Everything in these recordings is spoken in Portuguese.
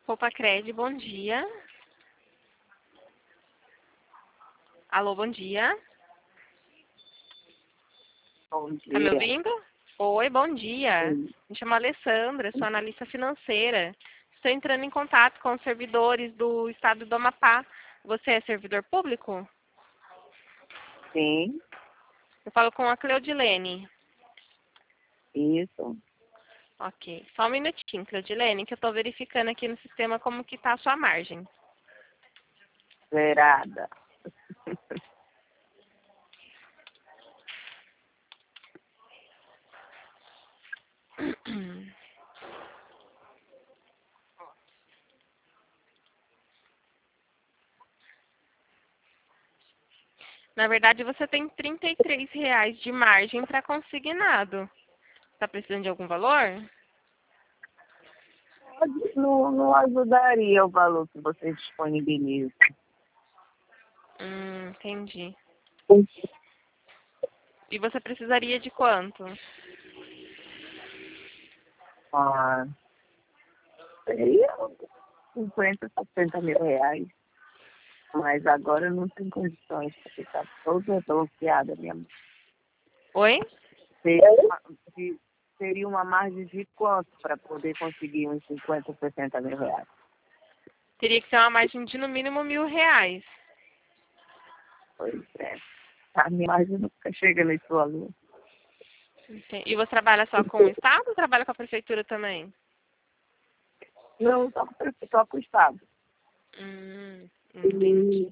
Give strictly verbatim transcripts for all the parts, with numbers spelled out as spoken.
Poupa-Cred, bom dia. Alô, bom dia. Bom dia. Tá me ouvindo? Oi, bom dia. Sim. Me chamo Alessandra, sou analista financeira. Estou entrando em contato com os servidores do estado do Amapá. Você é servidor público? Sim, Eu falo com a Cleudilene. isso. Ok. Só um minutinho, Cleudilene, que eu estou verificando aqui no sistema como que está a sua margem. Zerada. Na verdade, você tem trinta e três reais de margem para consignado. Está precisando de algum valor? Não, não ajudaria o valor que você disponibiliza. Hum, entendi. E você precisaria de quanto? Ah, seria cinquenta, sessenta mil reais. Mas agora não tem condições, porque está toda bloqueada mesmo. Oi? Seria uma, de- seria uma margem de quanto para poder conseguir uns cinquenta, sessenta mil reais? Teria que ser uma margem de no mínimo mil reais. Pois é. A minha margem nunca chega nesse valor. Ente- E você trabalha só com o Estado ou trabalha com a Prefeitura também? Não, só com só com o Estado. Hum, entendi.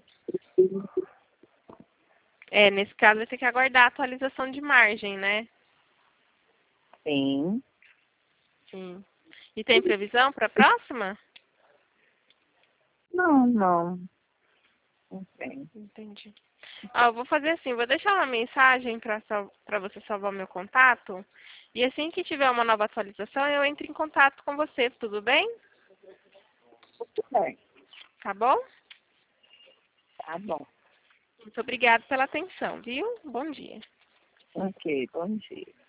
É, nesse caso vai ter que aguardar a atualização de margem, né? Sim. Sim. E tem previsão para a próxima? Não, não. Não tem. Entendi. Ah, eu vou fazer assim, vou deixar uma mensagem para para você salvar o meu contato. E assim que tiver uma nova atualização, eu entro em contato com você, tudo bem? Tudo bem. Tá bom? Tá bom. Muito obrigada pela atenção, viu? Bom dia. Ok, bom dia.